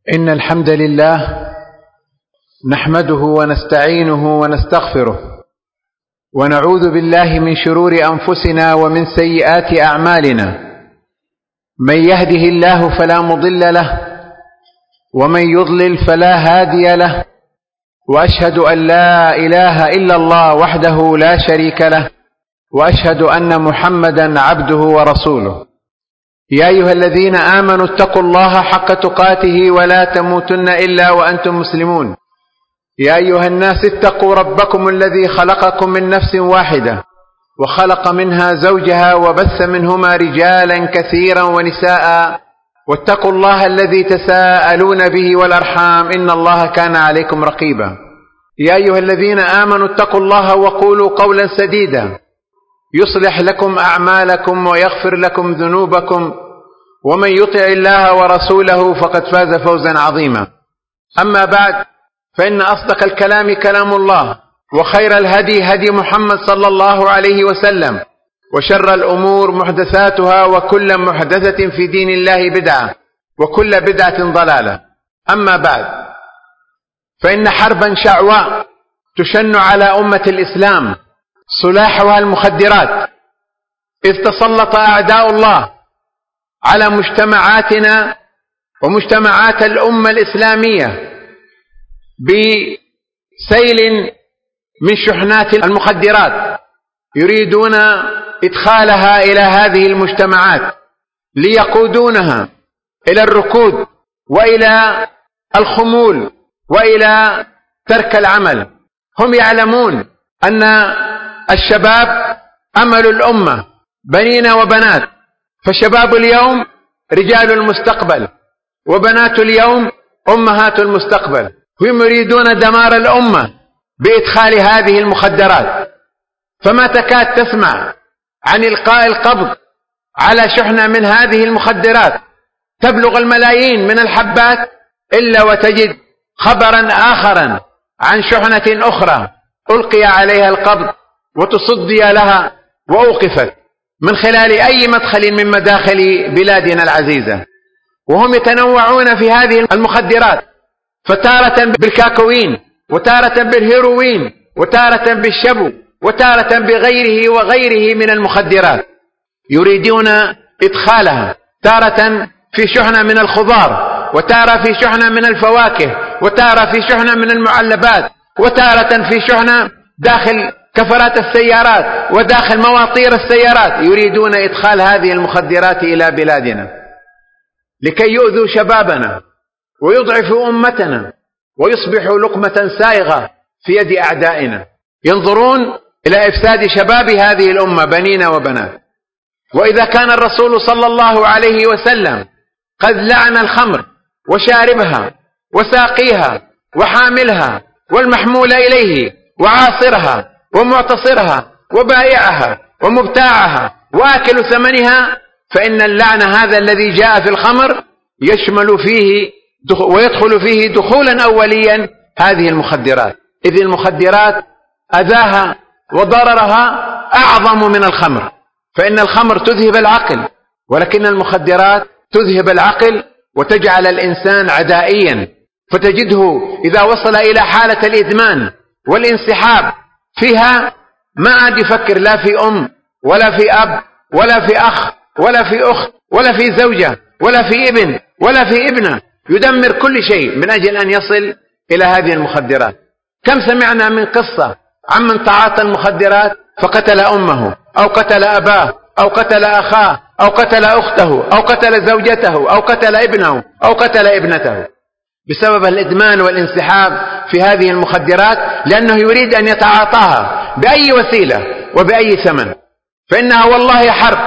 إن الحمد لله نحمده ونستعينه ونستغفره ونعوذ بالله من شرور أنفسنا ومن سيئات أعمالنا. من يهده الله فلا مضل له ومن يضلل فلا هادي له، وأشهد أن لا إله إلا الله وحده لا شريك له، وأشهد أن محمدا عبده ورسوله. يا أيها الذين آمنوا اتقوا الله حق تقاته ولا تموتن إلا وأنتم مسلمون. يا أيها الناس اتقوا ربكم الذي خلقكم من نفس واحدة وخلق منها زوجها وبث منهما رجالا كثيرا ونساء، واتقوا الله الذي تساءلون به والأرحام إن الله كان عليكم رقيبا. يا أيها الذين آمنوا اتقوا الله وقولوا قولا سديدا يصلح لكم أعمالكم ويغفر لكم ذنوبكم، ومن يطع الله ورسوله فقد فاز فوزا عظيما. أما بعد، فإن أصدق الكلام كلام الله، وخير الهدي هدي محمد صلى الله عليه وسلم، وشر الأمور محدثاتها، وكل محدثة في دين الله بدعة، وكل بدعة ضلالة. أما بعد، فإن حربا شعواء تشن على أمة الإسلام سلاحها المخدرات، إذ تسلط أعداء الله على مجتمعاتنا ومجتمعات الأمة الإسلامية بسيل من شحنات المخدرات، يريدون إدخالها إلى هذه المجتمعات ليقودونها إلى الركود وإلى الخمول وإلى ترك العمل. هم يعلمون أن الشباب أمل الأمة، بنين وبنات، فشباب اليوم رجال المستقبل، وبنات اليوم أمهات المستقبل. هم يريدون دمار الأمة بإدخال هذه المخدرات، فما تكاد تسمع عن إلقاء القبض على شحنة من هذه المخدرات تبلغ الملايين من الحبات إلا وتجد خبرا آخرا عن شحنة أخرى ألقي عليها القبض وتصدي لها وأوقفت من خلال أي مدخل من مداخل بلادنا العزيزة. وهم يتنوعون في هذه المخدرات، فتارة بالكاكوين، وتارة بالهيروين، وتارة بالشبو، وتارة بغيره وغيره من المخدرات، يريدون إدخالها تارة في شحنة من الخضار، وتارة في شحنة من الفواكه، وتارة في شحنة من المعلبات، وتارة في شحنة داخل كفرات السيارات وداخل مواطير السيارات. يريدون إدخال هذه المخدرات إلى بلادنا لكي يؤذوا شبابنا ويضعفوا أمتنا ويصبحوا لقمة سائغة في يد أعدائنا. ينظرون إلى إفساد شباب هذه الأمة بنين وبنات. وإذا كان الرسول صلى الله عليه وسلم قد لعن الخمر وشاربها وساقيها وحاملها والمحمول إليه وعاصرها ومعتصرها وبائعها ومبتاعها وآكل ثمنها، فإن اللعن هذا الذي جاء في الخمر يشمل فيه ويدخل فيه دخولا أوليا هذه المخدرات، إذ المخدرات أذاها وضررها أعظم من الخمر. فإن الخمر تذهب العقل، ولكن المخدرات تذهب العقل وتجعل الإنسان عدائيا، فتجده إذا وصل إلى حالة الإدمان والانسحاب فيها ما عاد يفكر لا في أم ولا في أب ولا في أخ ولا في أخت ولا في زوجة ولا في ابن ولا في ابنة، يدمر كل شيء من أجل أن يصل إلى هذه المخدرات. كم سمعنا من قصة عمن تعاطى المخدرات فقتل أمه أو قتل أباه أو قتل أخاه أو قتل أخته أو قتل زوجته أو قتل ابنه أو قتل ابنته بسبب الإدمان والانسحاب في هذه المخدرات، لأنه يريد أن يتعاطاها بأي وسيلة وبأي ثمن. فإنها والله حرب،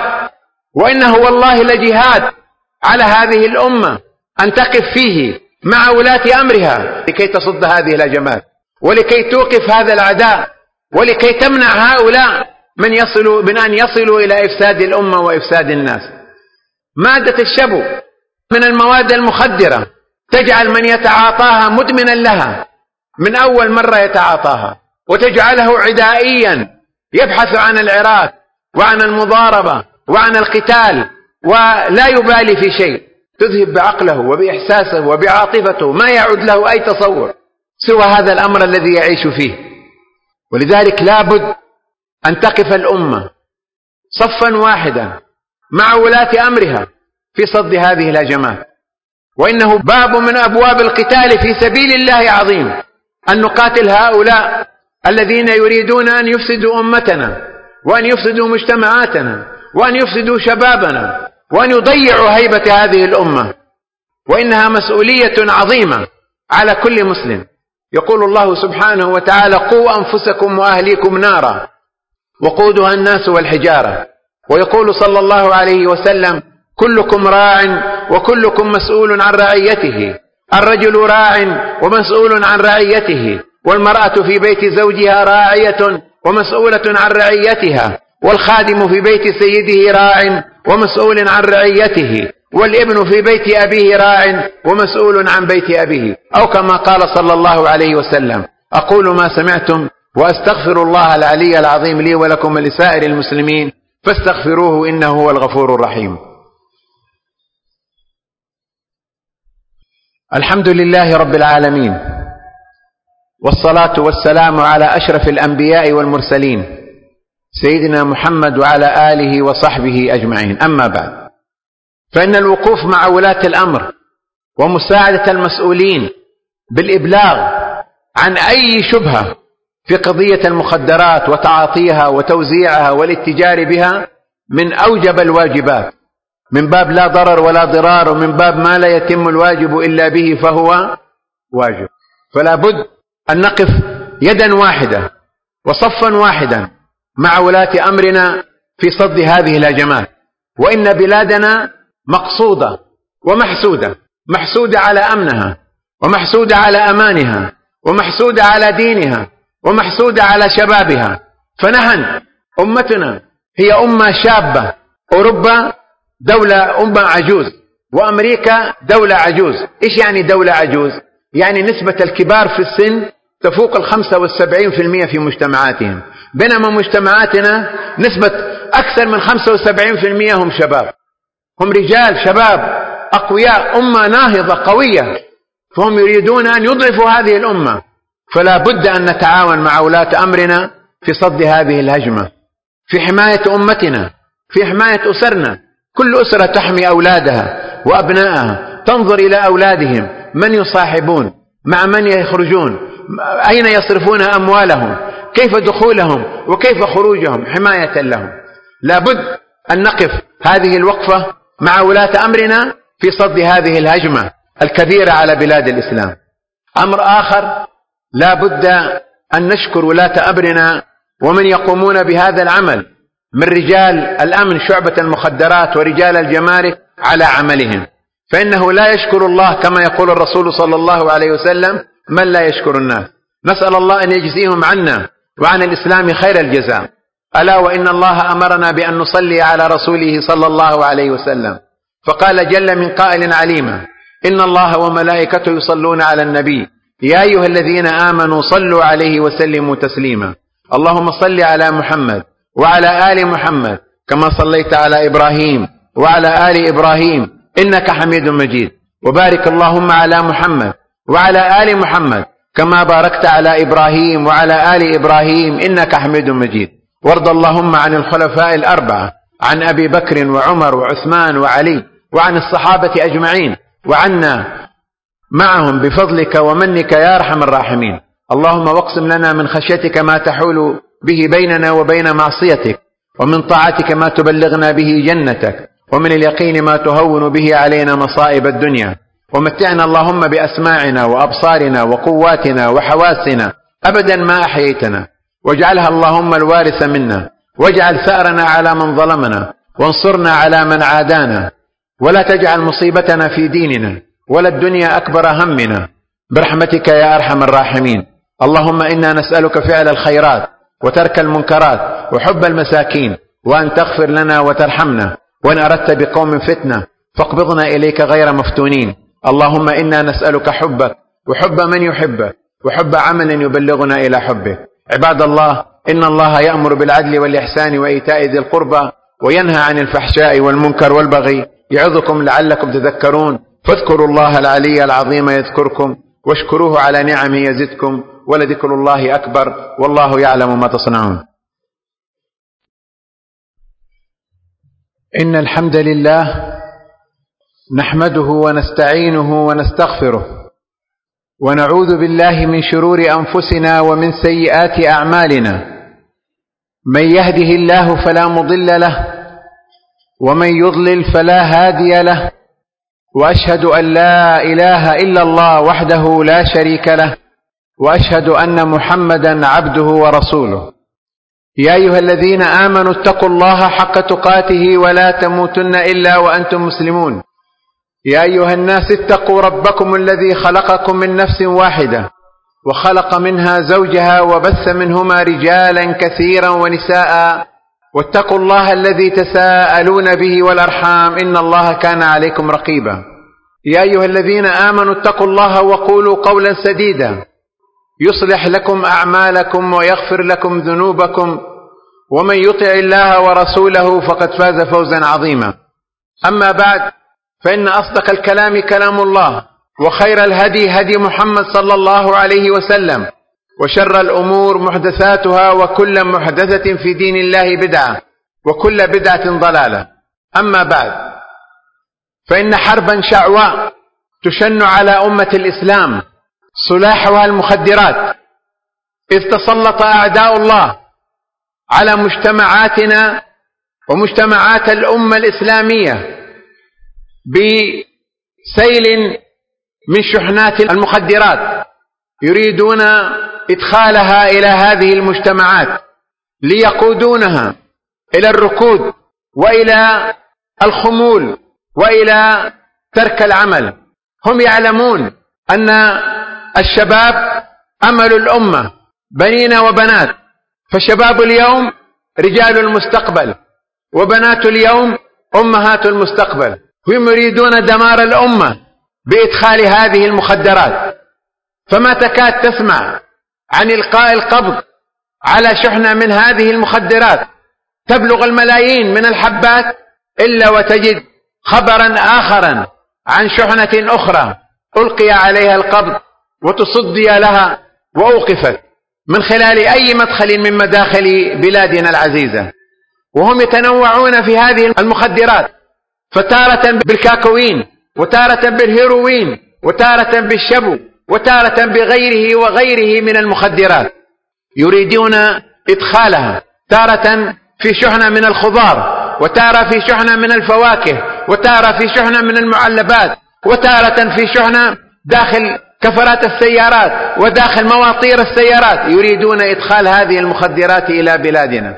وإنه والله لجهاد على هذه الأمة أن تقف فيه مع ولاة أمرها لكي تصد هذه الهجمات، ولكي توقف هذا العداء، ولكي تمنع هؤلاء من أن يصلوا إلى إفساد الأمة وإفساد الناس. مادة الشبو من المواد المخدرة تجعل من يتعاطاها مدمنا لها من أول مرة يتعاطاها، وتجعله عدائيا يبحث عن العراك وعن المضاربة وعن القتال، ولا يبالي في شيء. تذهب بعقله وبإحساسه وبعاطفته، ما يعود له أي تصور سوى هذا الأمر الذي يعيش فيه. ولذلك لابد أن تقف الأمة صفا واحدا مع ولاة أمرها في صد هذه الهجمات، وإنه باب من أبواب القتال في سبيل الله عظيم، أن نقاتل هؤلاء الذين يريدون أن يفسدوا أمتنا، وأن يفسدوا مجتمعاتنا، وأن يفسدوا شبابنا، وأن يضيعوا هيبة هذه الأمة. وإنها مسؤولية عظيمة على كل مسلم. يقول الله سبحانه وتعالى: قوا أنفسكم وأهليكم نارا وقودها الناس والحجارة. ويقول صلى الله عليه وسلم: كلكم راع وكلكم مسؤول عن رعيته، الرجل راع ومسؤول عن رعيته، والمرأة في بيت زوجها راعية ومسؤولة عن رعيتها، والخادم في بيت سيده راع ومسؤول عن رعيته، والابن في بيت أبيه راع ومسؤول عن بيت أبيه، أو كما قال صلى الله عليه وسلم. أقول ما سمعتم وأستغفر الله العلي العظيم لي ولكم ولسائر المسلمين فاستغفروه إنه هو الغفور الرحيم. الحمد لله رب العالمين، والصلاة والسلام على أشرف الأنبياء والمرسلين سيدنا محمد وعلى آله وصحبه أجمعين. أما بعد، فإن الوقوف مع ولاة الأمر ومساعدة المسؤولين بالإبلاغ عن أي شبهة في قضية المخدرات وتعاطيها وتوزيعها والاتجار بها من أوجب الواجبات، من باب لا ضرر ولا ضرار، ومن باب ما لا يتم الواجب إلا به فهو واجب. فلا بد أن نقف يدا واحدة وصفا واحدا مع ولاة أمرنا في صد هذه الهجمات. وإن بلادنا مقصودة ومحسودة، محسودة على أمنها، ومحسودة على أمانها، ومحسودة على دينها، ومحسودة على شبابها. فنحن أمتنا هي أمة شابة، أوروبا دولة أمة عجوز، وأمريكا دولة عجوز. إيش يعني دولة عجوز؟ يعني نسبة الكبار في السن تفوق 75% في مجتمعاتهم، بينما مجتمعاتنا نسبة أكثر من 75% هم شباب، هم رجال شباب أقوياء، أمة ناهضة قوية، فهم يريدون أن يضعفوا هذه الأمة. فلا بد أن نتعاون مع ولاة أمرنا في صد هذه الهجمة، في حماية أمتنا، في حماية أسرنا. كل أسرة تحمي أولادها وأبنائها، تنظر إلى أولادهم، من يصاحبون، مع من يخرجون، أين يصرفون أموالهم، كيف دخولهم وكيف خروجهم، حماية لهم. لا بد أن نقف هذه الوقفة مع ولاة أمرنا في صد هذه الهجمة الكبيرة على بلاد الإسلام. أمر آخر، لا بد أن نشكر ولاة أمرنا ومن يقومون بهذا العمل من رجال الأمن، شعبة المخدرات ورجال الجمارك، على عملهم، فإنه لا يشكر الله كما يقول الرسول صلى الله عليه وسلم: من لا يشكر الناس. نسأل الله أن يجزيهم عنا وعن الإسلام خير الجزاء. ألا وإن الله أمرنا بأن نصلي على رسوله صلى الله عليه وسلم، فقال جل من قائل عليما: إن الله وملائكته يصلون على النبي يا أيها الذين آمنوا صلوا عليه وسلموا تسليما. اللهم صل على محمد وعلى آل محمد كما صليت على إبراهيم وعلى آل إبراهيم إنك حميد مجيد، وبارك اللهم على محمد وعلى آل محمد كما باركت على إبراهيم وعلى آل إبراهيم إنك حميد مجيد. وارض اللهم عن الخلفاء الأربعة، عن أبي بكر وعمر وعثمان وعلي، وعن الصحابة أجمعين، وعنا معهم بفضلك ومنك يا أرحم الراحمين. اللهم واقسم لنا من خشيتك ما تحول به بيننا وبين معصيتك، ومن طاعتك ما تبلغنا به جنتك، ومن اليقين ما تهون به علينا مصائب الدنيا. ومتعنا اللهم بأسماعنا وأبصارنا وقواتنا وحواسنا أبدا ما أحييتنا، واجعلها اللهم الوارث منا، واجعل ثأرنا على من ظلمنا، وانصرنا على من عادانا، ولا تجعل مصيبتنا في ديننا، ولا الدنيا أكبر همنا، برحمتك يا أرحم الراحمين. اللهم إنا نسألك فعل الخيرات وترك المنكرات وحب المساكين، وأن تغفر لنا وترحمنا، وإن أردت بقوم فتنة فاقبضنا إليك غير مفتونين. اللهم إنا نسألك حبك وحب من يحبك وحب عمل يبلغنا إلى حبك. عباد الله، إن الله يأمر بالعدل والإحسان وإيتاء ذي القربى، وينهى عن الفحشاء والمنكر والبغي، يعظكم لعلكم تذكرون. فاذكروا الله العلي العظيم يذكركم واشكروه على نعمه يزدكم ولذكر الله أكبر والله يعلم ما تصنعون. إن الحمد لله نحمده ونستعينه ونستغفره ونعوذ بالله من شرور أنفسنا ومن سيئات أعمالنا. من يهده الله فلا مضل له ومن يضلل فلا هادي له، وأشهد أن لا إله إلا الله وحده لا شريك له، وأشهد أن محمدا عبده ورسوله. يا أيها الذين آمنوا اتقوا الله حق تقاته ولا تموتن إلا وأنتم مسلمون. يا أيها الناس اتقوا ربكم الذي خلقكم من نفس واحدة وخلق منها زوجها وبث منهما رجالا كثيرا ونساء، واتقوا الله الذي تساءلون به والأرحام إن الله كان عليكم رقيبا. يا أيها الذين آمنوا اتقوا الله وقولوا قولا سديدا يصلح لكم أعمالكم ويغفر لكم ذنوبكم، ومن يطع الله ورسوله فقد فاز فوزا عظيما. أما بعد، فإن أصدق الكلام كلام الله، وخير الهدي هدي محمد صلى الله عليه وسلم، وشر الأمور محدثاتها وكل محدثة في دين الله بدعة وكل بدعة ضلالة. أما بعد، فإن حربا شعواء تشن على أمة الإسلام سلاحها المخدرات، إذ تسلط أعداء الله على مجتمعاتنا ومجتمعات الأمة الإسلامية بسيل من شحنات المخدرات، يريدون إدخالها إلى هذه المجتمعات ليقودونها إلى الركود وإلى الخمول وإلى ترك العمل. هم يعلمون أن الشباب أمل الأمة، بنين وبنات، فشباب اليوم رجال المستقبل، وبنات اليوم أمهات المستقبل. هم يريدون دمار الأمة بإدخال هذه المخدرات، فما تكاد تسمع عن إلقاء القبض على شحنة من هذه المخدرات تبلغ الملايين من الحبات إلا وتجد خبرا آخرا عن شحنة أخرى ألقي عليها القبض وتصدي لها وأوقفت من خلال أي مدخل من مداخل بلادنا العزيزة. وهم يتنوعون في هذه المخدرات، فتارة بالكاكوين، وتارة بالهيروين، وتارة بالشبو، وتارة بغيره وغيره من المخدرات، يريدون إدخالها تارة في شحنة من الخضار، وتارة في شحنة من الفواكه، وتارة في شحنة من المعلبات، وتارة في شحنة داخل كفرات السيارات وداخل مواطير السيارات. يريدون إدخال هذه المخدرات إلى بلادنا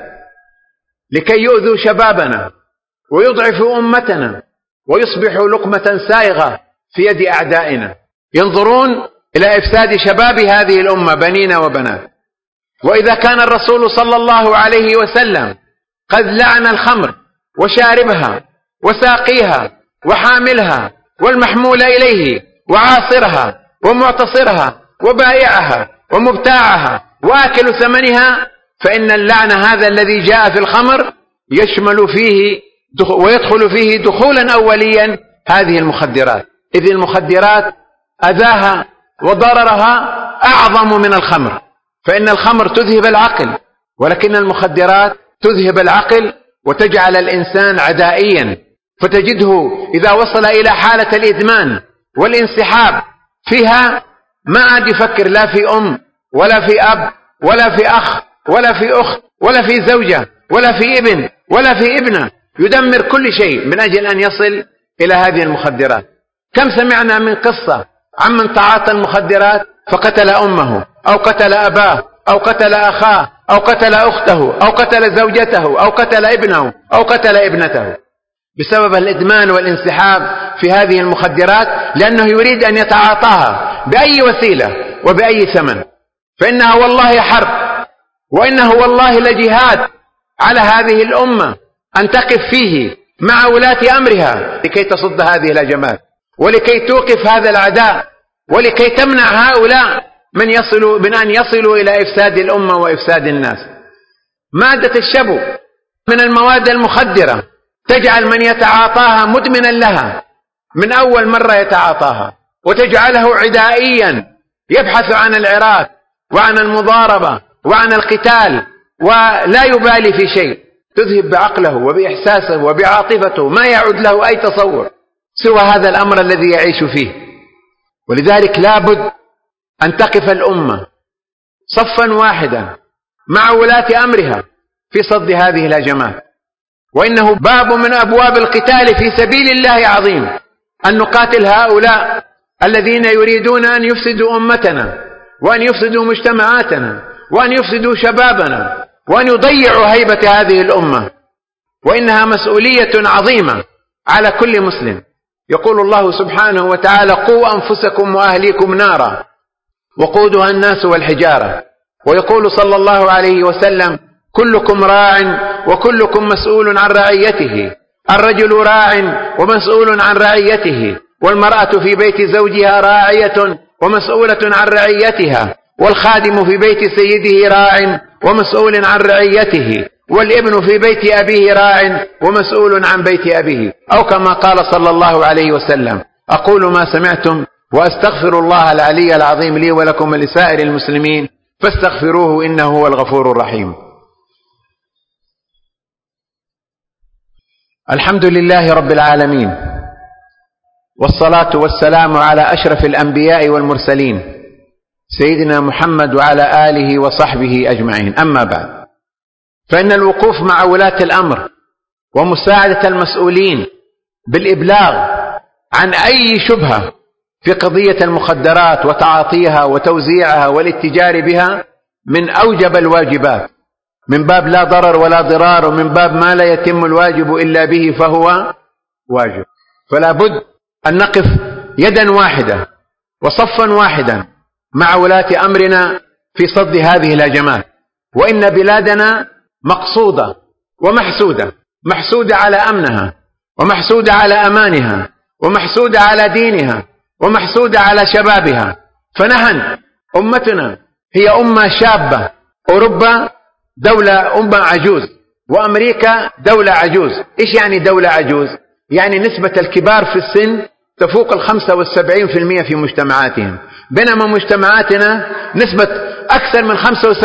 لكي يؤذوا شبابنا ويضعفوا أمتنا ويصبحوا لقمة سائغة في يد أعدائنا. ينظرون إلى إفساد شباب هذه الأمة بنين وبنات. وإذا كان الرسول صلى الله عليه وسلم قد لعن الخمر وشاربها وساقيها وحاملها والمحمول إليه وعاصرها ومعتصرها وبائعها ومبتاعها وآكل ثمنها، فإن اللعن هذا الذي جاء في الخمر يشمل فيه ويدخل فيه دخولا أوليا هذه المخدرات، إذ المخدرات أذاها وضررها أعظم من الخمر. فإن الخمر تذهب العقل، ولكن المخدرات تذهب العقل وتجعل الإنسان عدائيا، فتجده إذا وصل إلى حالة الإدمان والانسحاب فيها ما عاد يفكر لا في أم ولا في أب ولا في أخ ولا في أخت ولا في زوجة ولا في ابن ولا في ابنة، يدمر كل شيء من أجل أن يصل إلى هذه المخدرات. كم سمعنا من قصة عمن تعاطى المخدرات فقتل أمه أو قتل أباه أو قتل أخاه أو قتل أخته أو قتل زوجته أو قتل ابنه أو قتل ابنته بسبب الإدمان والانسحاب في هذه المخدرات، لأنه يريد أن يتعاطاها بأي وسيلة وبأي ثمن. فإنها والله حرب، وإنه والله لجهاد على هذه الأمة أن تقف فيه مع ولاة أمرها لكي تصد هذه الهجمات ولكي توقف هذا العداء ولكي تمنع هؤلاء من أن يصلوا إلى إفساد الأمة وإفساد الناس. مادة الشبو من المواد المخدرة تجعل من يتعاطاها مدمنا لها من أول مرة يتعاطاها، وتجعله عدائيا يبحث عن العراك وعن المضاربة وعن القتال ولا يبالي في شيء، تذهب بعقله وبإحساسه وبعاطفته، ما يعود له أي تصور سوى هذا الأمر الذي يعيش فيه. ولذلك لابد أن تقف الأمة صفا واحدا مع ولاة أمرها في صد هذه الهجمات، وإنه باب من أبواب القتال في سبيل الله عظيم، أن نقاتل هؤلاء الذين يريدون أن يفسدوا أمتنا وأن يفسدوا مجتمعاتنا وأن يفسدوا شبابنا وأن يضيعوا هيبة هذه الأمة، وإنها مسؤولية عظيمة على كل مسلم. يقول الله سبحانه وتعالى: قوا أنفسكم وأهليكم نارا وقودها الناس والحجارة. ويقول صلى الله عليه وسلم: كلكم راع وكلكم مسؤول عن رعيته، الرجل راع ومسؤول عن رعيته، والمرأة في بيت زوجها راعية ومسؤولة عن رعيتها، والخادم في بيت سيده راع ومسؤول عن رعيته، والابن في بيت أبيه راع ومسؤول عن بيت أبيه، أو كما قال صلى الله عليه وسلم. أقول ما سمعتم وأستغفر الله العلي العظيم لي ولكم ولسائر المسلمين فاستغفروه إنه هو الغفور الرحيم. الحمد لله رب العالمين، والصلاة والسلام على أشرف الأنبياء والمرسلين سيدنا محمد وعلى آله وصحبه أجمعين. أما بعد، فإن الوقوف مع ولاة الأمر ومساعدة المسؤولين بالإبلاغ عن أي شبهة في قضية المخدرات وتعاطيها وتوزيعها والاتجار بها من أوجب الواجبات، من باب لا ضرر ولا ضرار، ومن باب ما لا يتم الواجب إلا به فهو واجب. فلا بد أن نقف يدا واحدة وصفا واحدا مع ولاة أمرنا في صد هذه الهجمات. وإن بلادنا مقصودة ومحسودة، محسودة على أمنها، ومحسودة على أمانها، ومحسودة على دينها، ومحسودة على شبابها. فنحن أمتنا هي أمة شابة، أوروبا دولة أمة عجوز، وأمريكا دولة عجوز. إيش يعني دولة عجوز؟ يعني نسبة الكبار في السن تفوق 75% في مجتمعاتهم، بينما مجتمعاتنا نسبة أكثر من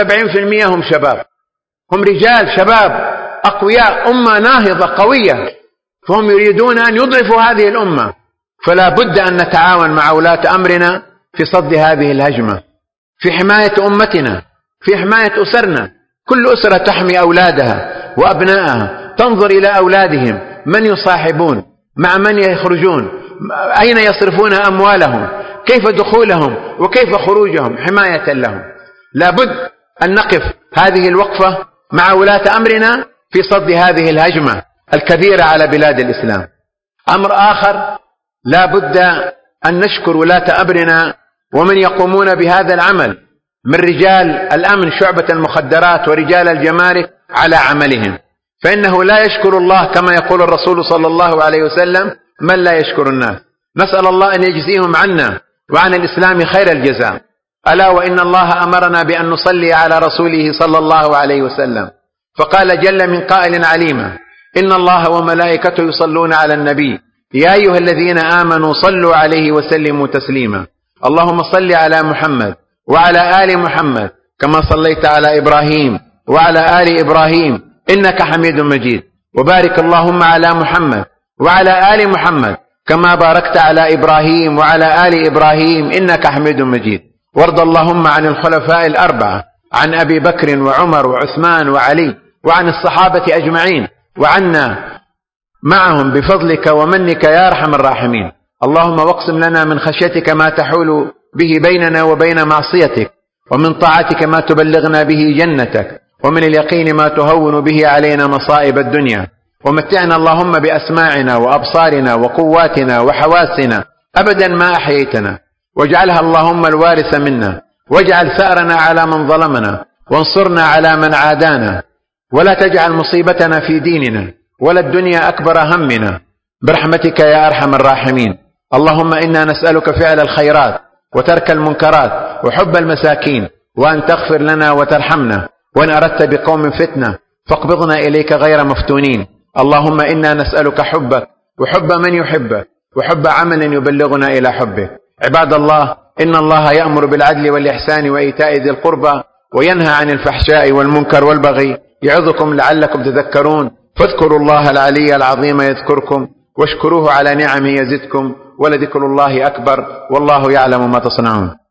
75% هم شباب، هم رجال شباب أقوياء، أمة ناهضة قوية، فهم يريدون أن يضعفوا هذه الأمة. فلا بد أن نتعاون مع ولاة أمرنا في صد هذه الهجمة، في حماية أمتنا، في حماية أسرنا. كل أسرة تحمي أولادها وأبنائها، تنظر إلى أولادهم، من يصاحبون، مع من يخرجون، أين يصرفون أموالهم، كيف دخولهم وكيف خروجهم، حماية لهم. لا بد أن نقف هذه الوقفة مع ولاة أمرنا في صد هذه الهجمة الكبيرة على بلاد الإسلام. أمر آخر، لا بد أن نشكر ولاة أمرنا ومن يقومون بهذا العمل من رجال الأمن، شعبة المخدرات ورجال الجمارك، على عملهم، فإنه لا يشكر الله كما يقول الرسول صلى الله عليه وسلم: من لا يشكر الناس. نسأل الله أن يجزيهم عنا وعن الإسلام خير الجزاء. ألا وإن الله أمرنا بأن نصلي على رسوله صلى الله عليه وسلم، فقال جل من قائل عليما: إن الله وملائكته يصلون على النبي يا أيها الذين آمنوا صلوا عليه وسلموا تسليما. اللهم صل على محمد وعلى آل محمد كما صليت على إبراهيم وعلى آل إبراهيم إنك حميد مجيد، وبارك اللهم على محمد وعلى آل محمد كما باركت على إبراهيم وعلى آل إبراهيم إنك حميد مجيد. وارض اللهم عن الخلفاء الأربعة، عن أبي بكر وعمر وعثمان وعلي، وعن الصحابة أجمعين، وعنا معهم بفضلك ومنك يا أرحم الراحمين. اللهم واقسم لنا من خشيتك ما تحول به بيننا وبين معصيتك، ومن طاعتك ما تبلغنا به جنتك، ومن اليقين ما تهون به علينا مصائب الدنيا. ومتعنا اللهم بأسماعنا وأبصارنا وقواتنا وحواسنا أبدا ما أحييتنا، واجعلها اللهم الوارث منا، واجعل ثأرنا على من ظلمنا، وانصرنا على من عادانا، ولا تجعل مصيبتنا في ديننا، ولا الدنيا أكبر همنا، برحمتك يا أرحم الراحمين. اللهم إنا نسألك فعل الخيرات وترك المنكرات وحب المساكين، وأن تغفر لنا وترحمنا، وإن أردت بقوم فتنة فاقبضنا إليك غير مفتونين. اللهم إنا نسألك حبك وحب من يحبك وحب عمل يبلغنا إلى حبك. عباد الله، إن الله يأمر بالعدل والإحسان وإيتاء ذي القربى وينهى عن الفحشاء والمنكر والبغي، يعظكم لعلكم تذكرون. فاذكروا الله العلي العظيم يذكركم، واشكروه على نعمه يزدكم، ولذكر الله أكبر، والله يعلم ما تصنعون.